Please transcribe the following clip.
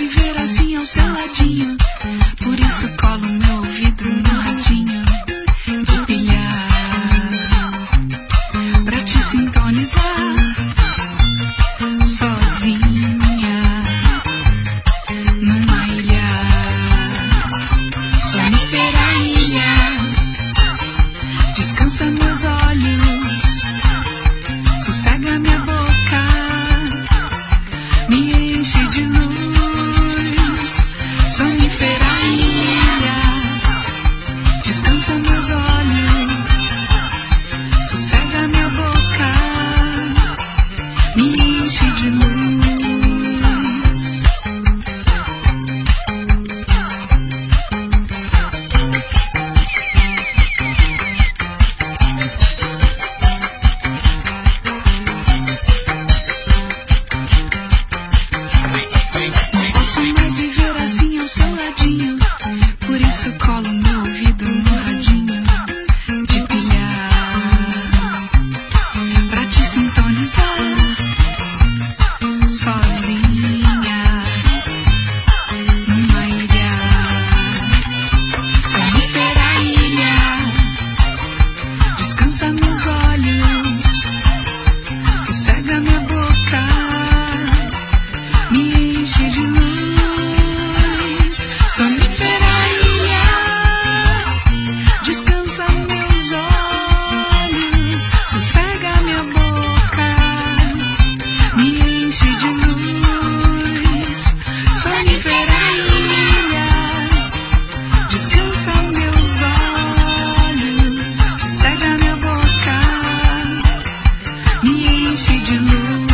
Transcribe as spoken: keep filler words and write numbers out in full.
viver assim ao seu ladinho. Por isso colo meu ouvido no radinho de pilhar, pra te sintonizar sozinha numa ilha, sonífera ilha. Descansa meus olhos, sossega minha boca, me enche de luz. Sonífera ilha, descansa meus olhos, sossega minha boca, me enche de luz. Posso mais viver assim ao seu ladinho. Por isso colo meu ouvido no radinho de pilhar, pra te sintonizar sozinha numa ilha, sonífera ilha. Descansa meus olhos, sossega minha boca, me enche de luz. Sonífera ilha, descansa meus olhos, sossega minha boca, me enche de luz. Sonífera ilha, descansa meus olhos, sossega minha boca, me enche de luz.